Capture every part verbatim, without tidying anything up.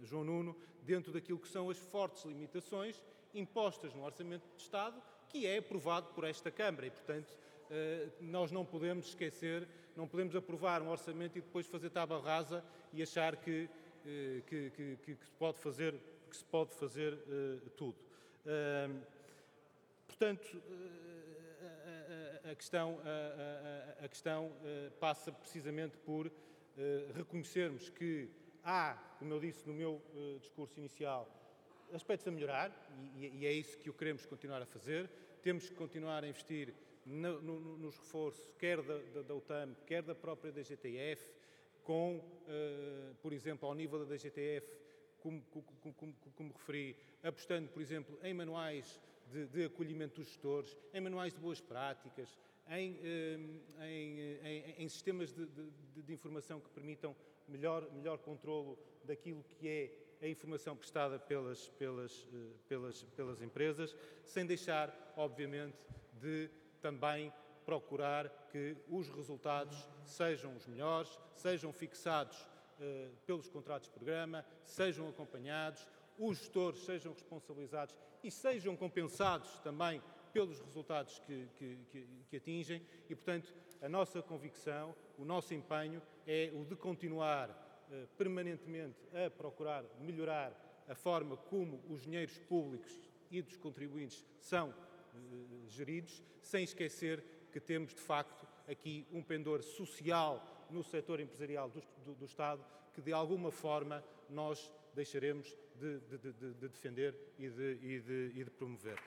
João Nuno, dentro daquilo que são as fortes limitações impostas no Orçamento de Estado, que é aprovado por esta Câmara e, portanto, nós não podemos esquecer, não podemos aprovar um orçamento e depois fazer tábua rasa e achar que, que, que, que, que se pode fazer, que se pode fazer uh, tudo. Uh, portanto, uh, a, a questão, a, a, a questão uh, passa precisamente por uh, reconhecermos que há, como eu disse no meu uh, discurso inicial, aspectos a melhorar e, e é isso que o queremos continuar a fazer. Temos que continuar a investir no, no, nos reforços, quer da, da, da U T A M, quer da própria D G T F, com, uh, por exemplo, ao nível da D G T F, como, como, como, como referi, apostando, por exemplo, em manuais de, de acolhimento dos gestores, em manuais de boas práticas, em, uh, em, em, em sistemas de, de, de informação que permitam melhor, melhor controlo daquilo que é a informação prestada pelas, pelas, pelas, pelas empresas, sem deixar, obviamente, de também procurar que os resultados sejam os melhores, sejam fixados uh, pelos contratos de programa, sejam acompanhados, os gestores sejam responsabilizados e sejam compensados também pelos resultados que, que, que, que atingem e, portanto, a nossa convicção, o nosso empenho é o de continuar uh, permanentemente a procurar melhorar a forma como os dinheiros públicos e dos contribuintes são geridos, sem esquecer que temos, de facto, aqui um pendor social no setor empresarial do, do, do Estado que, de alguma forma, nós deixaremos de, de, de, de defender e de, e, de, e de promover.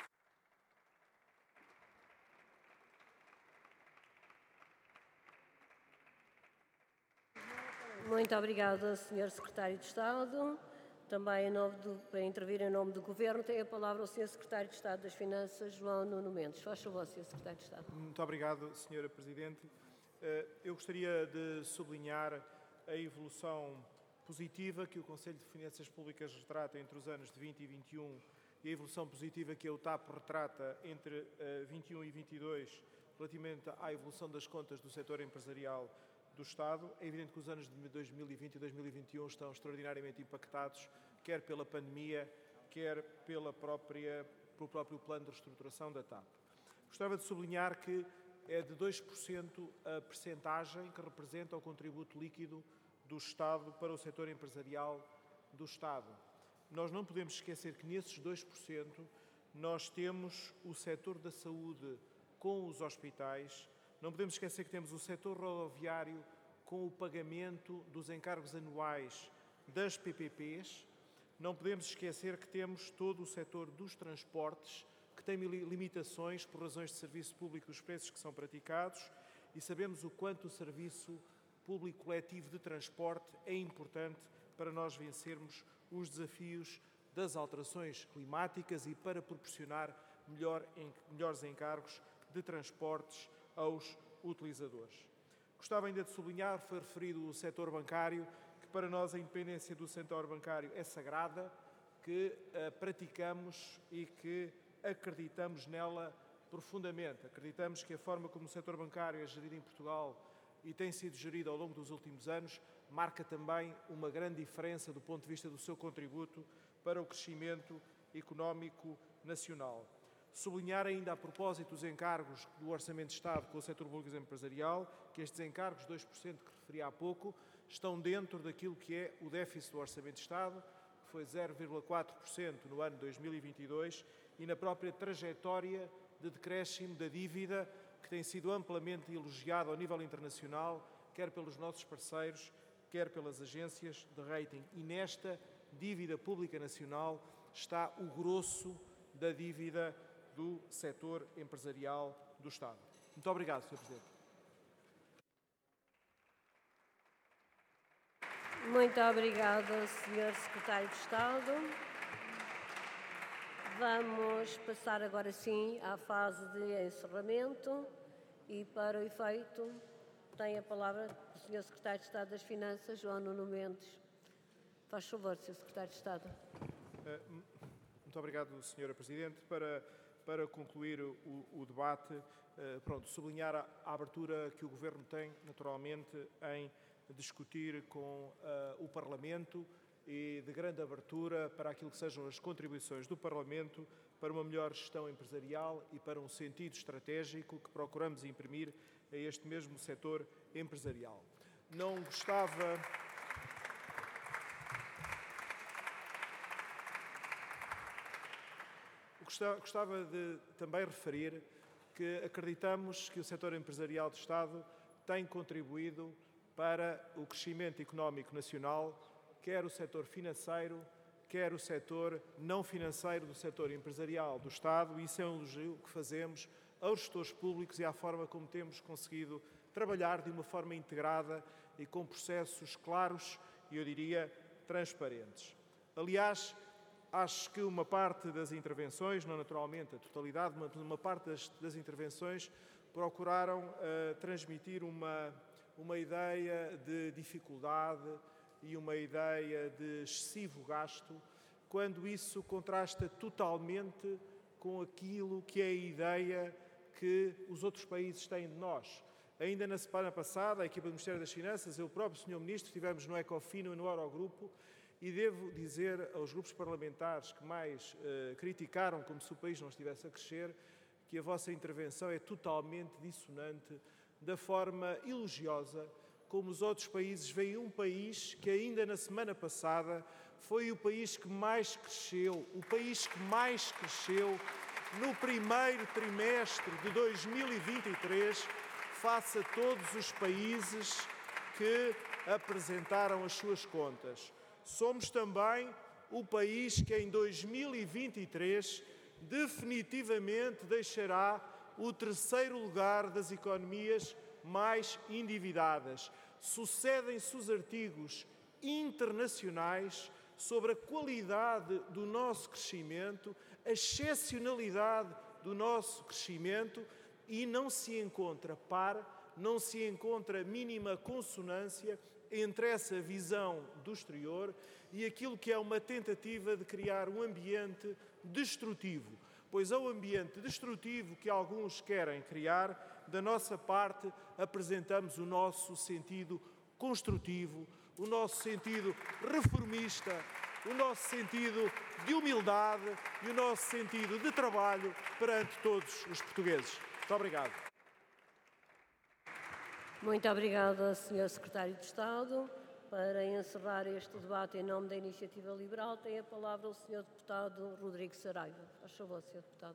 Muito obrigada, senhor Secretário de Estado. Também, em nome do, para intervir em nome do Governo, tem a palavra o senhor Secretário de Estado das Finanças, João Nuno Mendes. Faz favor, senhor Secretário de Estado. Muito obrigado, senhora Presidente. Eu gostaria de sublinhar a evolução positiva que o Conselho de Finanças Públicas retrata entre os anos de vinte e vinte e um e a evolução positiva que a U T A P retrata entre vinte e um e vinte e dois relativamente à evolução das contas do setor empresarial do Estado. É evidente que os anos de dois mil e vinte e dois mil e vinte e um estão extraordinariamente impactados, quer pela pandemia, quer pela própria, pelo próprio plano de reestruturação da T A P. Gostava de sublinhar que é de dois por cento a percentagem que representa o contributo líquido do Estado para o setor empresarial do Estado. Nós não podemos esquecer que nesses dois por cento nós temos o setor da saúde com os hospitais. Não podemos esquecer que temos o setor rodoviário com o pagamento dos encargos anuais das P P Ps. Não podemos esquecer que temos todo o setor dos transportes, que tem limitações por razões de serviço público dos preços que são praticados, e sabemos o quanto o serviço público coletivo de transporte é importante para nós vencermos os desafios das alterações climáticas e para proporcionar melhor, melhores encargos de transportes aos utilizadores. Gostava ainda de sublinhar, foi referido o setor bancário, que para nós a independência do setor bancário é sagrada, que uh, praticamos e que acreditamos nela profundamente. Acreditamos que a forma como o setor bancário é gerido em Portugal e tem sido gerido ao longo dos últimos anos marca também uma grande diferença do ponto de vista do seu contributo para o crescimento económico nacional. Sublinhar ainda a propósito dos encargos do Orçamento de Estado com o setor público empresarial, que estes encargos, dois por cento que referi há pouco, estão dentro daquilo que é o déficit do Orçamento de Estado, que foi zero vírgula quatro por cento no ano dois mil e vinte e dois, e na própria trajetória de decréscimo da dívida, que tem sido amplamente elogiada ao nível internacional, quer pelos nossos parceiros, quer pelas agências de rating. E nesta dívida pública nacional está o grosso da dívida do setor empresarial do Estado. Muito obrigado, senhor Presidente. Muito obrigada, senhor Secretário de Estado. Vamos passar agora sim à fase de encerramento e, para o efeito, tem a palavra o senhor Secretário de Estado das Finanças, João Nuno Mendes. Faz favor, senhor Secretário de Estado. Muito obrigado, senhora Presidente. Para, para concluir o, o debate, pronto, sublinhar a, a abertura que o Governo tem, naturalmente, em discutir com uh, o Parlamento e de grande abertura para aquilo que sejam as contribuições do Parlamento para uma melhor gestão empresarial e para um sentido estratégico que procuramos imprimir a este mesmo setor empresarial. Não gostava... Gostava de também referir que acreditamos que o setor empresarial do Estado tem contribuído para o crescimento económico nacional, quer o setor financeiro, quer o setor não financeiro do setor empresarial do Estado, e isso é um elogio que fazemos aos gestores públicos e à forma como temos conseguido trabalhar de uma forma integrada e com processos claros e, eu diria, transparentes. Aliás, acho que uma parte das intervenções, não naturalmente a totalidade, mas uma parte das, das intervenções procuraram uh, transmitir uma, uma ideia de dificuldade e uma ideia de excessivo gasto, quando isso contrasta totalmente com aquilo que é a ideia que os outros países têm de nós. Ainda na semana passada, a equipa do Ministério das Finanças, eu próprio, senhor Ministro, estivemos no Ecofin e no Eurogrupo, e devo dizer aos grupos parlamentares que mais uh, criticaram como se o país não estivesse a crescer, que a vossa intervenção é totalmente dissonante da forma elogiosa como os outros países veem um país que ainda na semana passada foi o país que mais cresceu, o país que mais cresceu no primeiro trimestre de dois mil e vinte e três, face a todos os países que apresentaram as suas contas. Somos também o país que em dois mil e vinte e três definitivamente deixará o terceiro lugar das economias mais endividadas. Sucedem-se os artigos internacionais sobre a qualidade do nosso crescimento, a excepcionalidade do nosso crescimento, e não se encontra par, não se encontra mínima consonância entre essa visão do exterior e aquilo que é uma tentativa de criar um ambiente destrutivo. Pois ao ambiente destrutivo que alguns querem criar, da nossa parte apresentamos o nosso sentido construtivo, o nosso sentido reformista, o nosso sentido de humildade e o nosso sentido de trabalho perante todos os portugueses. Muito obrigado. Muito obrigada, senhor Secretário de Estado. Para encerrar este debate em nome da Iniciativa Liberal, tem a palavra o senhor Deputado Rodrigo Saraiva. Faz favor, senhor Deputado.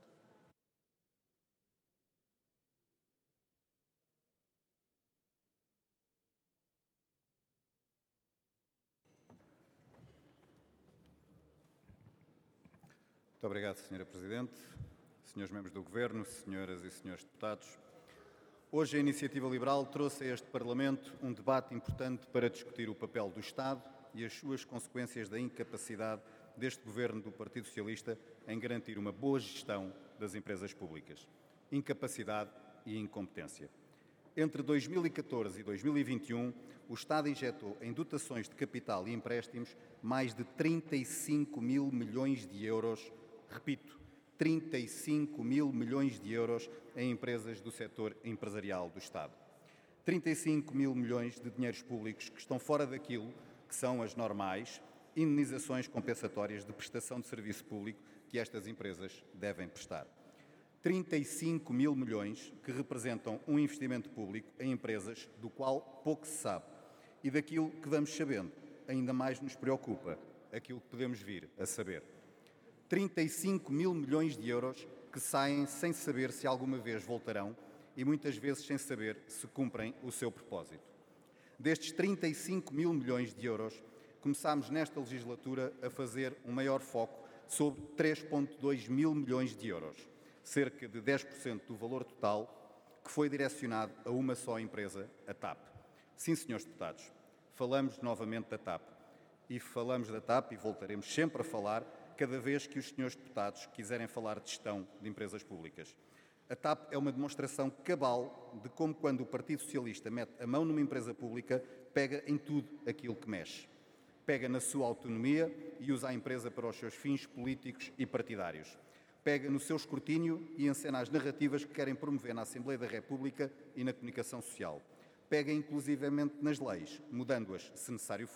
Muito obrigado, senhora Presidente, senhores membros do Governo, senhoras e senhores deputados. Hoje a Iniciativa Liberal trouxe a este Parlamento um debate importante para discutir o papel do Estado e as suas consequências da incapacidade deste Governo do Partido Socialista em garantir uma boa gestão das empresas públicas. Incapacidade e incompetência. Entre dois mil e catorze e dois mil e vinte e um, o Estado injetou em dotações de capital e empréstimos mais de trinta e cinco mil milhões de euros, repito, trinta e cinco mil milhões de euros em empresas do setor empresarial do Estado. trinta e cinco mil milhões de dinheiros públicos que estão fora daquilo que são as normais indenizações compensatórias de prestação de serviço público que estas empresas devem prestar. trinta e cinco mil milhões que representam um investimento público em empresas do qual pouco se sabe e daquilo que vamos sabendo ainda mais nos preocupa, aquilo que podemos vir a saber. trinta e cinco mil milhões de euros que saem sem saber se alguma vez voltarão e muitas vezes sem saber se cumprem o seu propósito. Destes trinta e cinco mil milhões de euros, começámos nesta legislatura a fazer um maior foco sobre três vírgula dois mil milhões de euros, cerca de dez por cento do valor total que foi direcionado a uma só empresa, a TAP. Sim, senhores deputados, falamos novamente da TAP. E falamos da TAP e voltaremos sempre a falar cada vez que os senhores deputados quiserem falar de gestão de empresas públicas. A TAP é uma demonstração cabal de como, quando o Partido Socialista mete a mão numa empresa pública, pega em tudo aquilo que mexe. Pega na sua autonomia e usa a empresa para os seus fins políticos e partidários. Pega no seu escrutínio e encena as narrativas que querem promover na Assembleia da República e na comunicação social. Pega inclusivamente nas leis, mudando-as, se necessário for,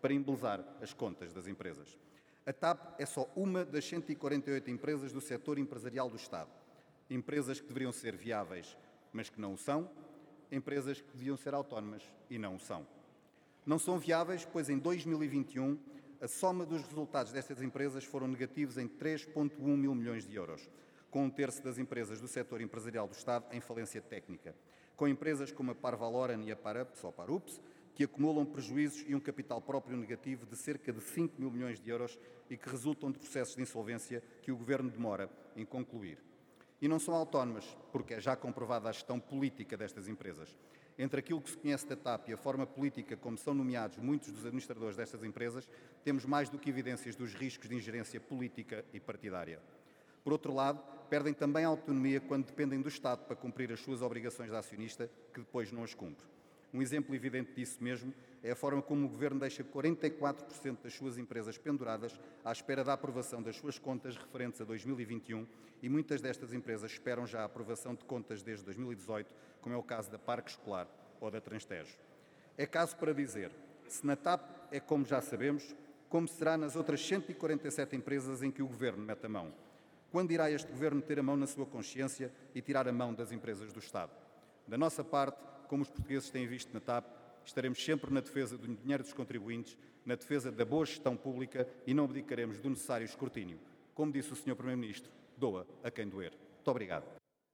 para embelezar as contas das empresas. A TAP é só uma das cento e quarenta e oito empresas do setor empresarial do Estado. Empresas que deveriam ser viáveis, mas que não o são. Empresas que deviam ser autónomas e não o são. Não são viáveis, pois em dois mil e vinte e um a soma dos resultados destas empresas foram negativos em três vírgula um mil milhões de euros, com um terço das empresas do setor empresarial do Estado em falência técnica, com empresas como a Parvaloren e a Parups, ou Parups, que acumulam prejuízos e um capital próprio negativo de cerca de cinco mil milhões de euros e que resultam de processos de insolvência que o Governo demora em concluir. E não são autónomas, porque é já comprovada a gestão política destas empresas. Entre aquilo que se conhece da TAP e a forma política como são nomeados muitos dos administradores destas empresas, temos mais do que evidências dos riscos de ingerência política e partidária. Por outro lado, perdem também a autonomia quando dependem do Estado para cumprir as suas obrigações de acionista, que depois não as cumpre. Um exemplo evidente disso mesmo é a forma como o Governo deixa quarenta e quatro por cento das suas empresas penduradas à espera da aprovação das suas contas referentes a dois mil e vinte e um e muitas destas empresas esperam já a aprovação de contas desde dois mil e dezoito, como é o caso da Parque Escolar ou da Transtejo. É caso para dizer, se na TAP é como já sabemos, como será nas outras cento e quarenta e sete empresas em que o Governo mete a mão? Quando irá este Governo ter a mão na sua consciência e tirar a mão das empresas do Estado? Da nossa parte, como os portugueses têm visto na TAP, estaremos sempre na defesa do dinheiro dos contribuintes, na defesa da boa gestão pública e não abdicaremos do necessário escrutínio. Como disse o senhor Primeiro-Ministro, doa a quem doer. Muito obrigado.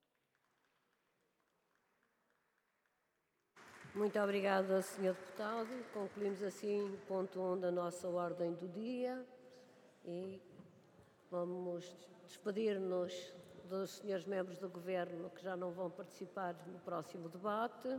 Muito obrigada, senhor Deputado. Concluímos assim o ponto um da nossa ordem do dia e vamos despedir-nos dos senhores membros do Governo que já não vão participar no próximo debate.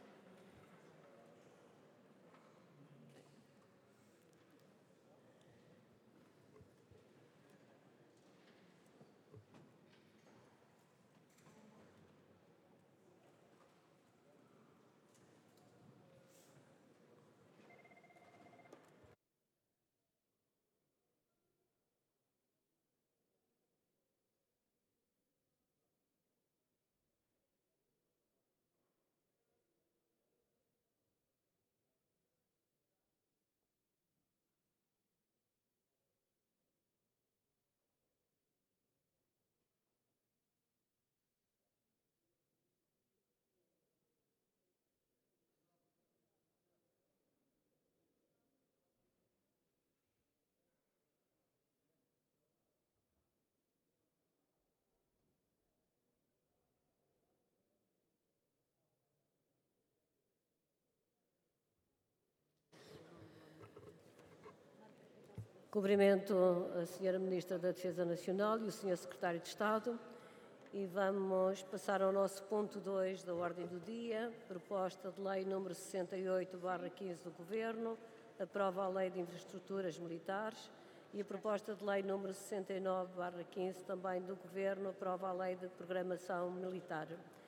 Cumprimento a senhora Ministra da Defesa Nacional e o senhor Secretário de Estado e vamos passar ao nosso ponto dois da ordem do dia, proposta de lei número sessenta e oito barra quinze do Governo, aprova a Lei de Infraestruturas Militares e a proposta de lei número sessenta e nove barra quinze também do Governo, aprova a Lei de Programação Militar.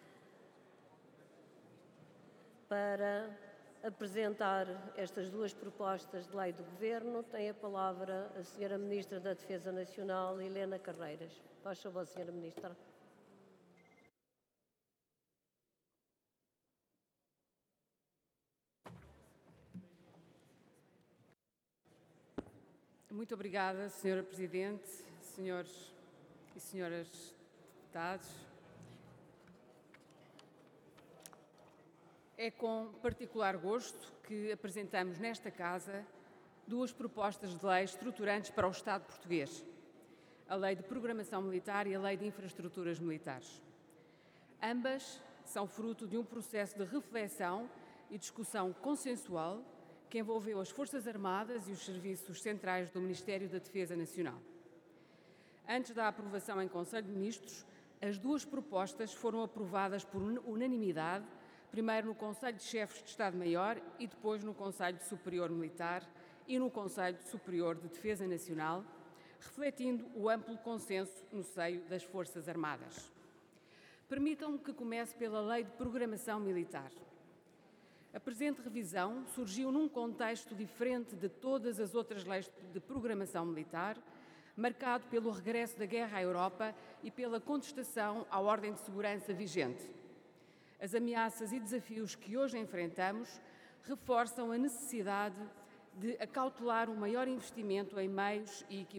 Para apresentar estas duas propostas de lei do Governo, tem a palavra a senhora Ministra da Defesa Nacional, Helena Carreiras. Faz favor, senhora Ministra. Muito obrigada, senhora Presidente, senhores e senhoras deputados. É com particular gosto que apresentamos nesta Casa duas propostas de lei estruturantes para o Estado português, a Lei de Programação Militar e a Lei de Infraestruturas Militares. Ambas são fruto de um processo de reflexão e discussão consensual que envolveu as Forças Armadas e os serviços centrais do Ministério da Defesa Nacional. Antes da aprovação em Conselho de Ministros, as duas propostas foram aprovadas por unanimidade, primeiro no Conselho de Chefes de Estado-Maior e depois no Conselho Superior Militar e no Conselho Superior de Defesa Nacional, refletindo o amplo consenso no seio das Forças Armadas. Permitam-me que comece pela Lei de Programação Militar. A presente revisão surgiu num contexto diferente de todas as outras leis de programação militar, marcado pelo regresso da guerra à Europa e pela contestação à ordem de segurança vigente. As ameaças e desafios que hoje enfrentamos reforçam a necessidade de acautelar um maior investimento em meios e equipamentos